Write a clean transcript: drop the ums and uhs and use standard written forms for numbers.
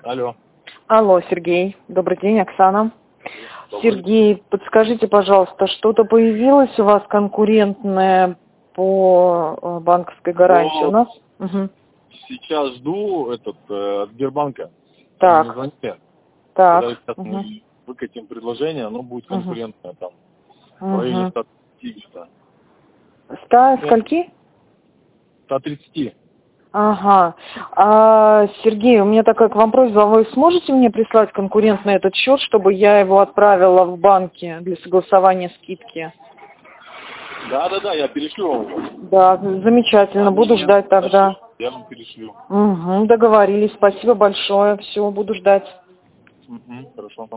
Алло. Алло, Сергей. Добрый день, Оксана. Добрый. Сергей, подскажите, пожалуйста, что-то появилось у вас конкурентное по банковской гарантии у нас? Угу. Сейчас жду от Сбербанка. Так. Мне звонили. Так. Когда сейчас мы выкатим предложение, оно будет конкурентное там. В Угу. районе 130 где-то. 100 скольки? 130. Ага. Сергей, у меня такая к вам просьба. Вы сможете мне прислать конкурентный этот счет, чтобы я его отправила в банки для согласования скидки? Да, я перешлю вам его. Да, замечательно. Буду ждать тогда. Я вам перешлю. Угу, договорились. Спасибо большое. Все, буду ждать. Хорошо.